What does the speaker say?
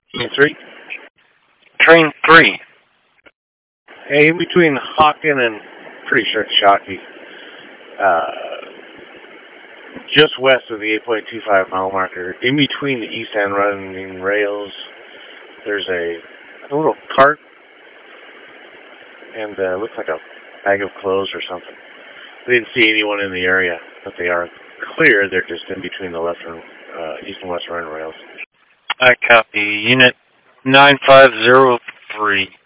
Train 3? Train 3. Hey, in between Hawken and pretty sure it's Shockey, just west of the 8.25 mile marker, in between the east end running rails, there's a little cart and looks like a bag of clothes or something. We didn't see anyone in the area, but they are clear. They're just in between the east and west running rails. I copy. Unit 9503.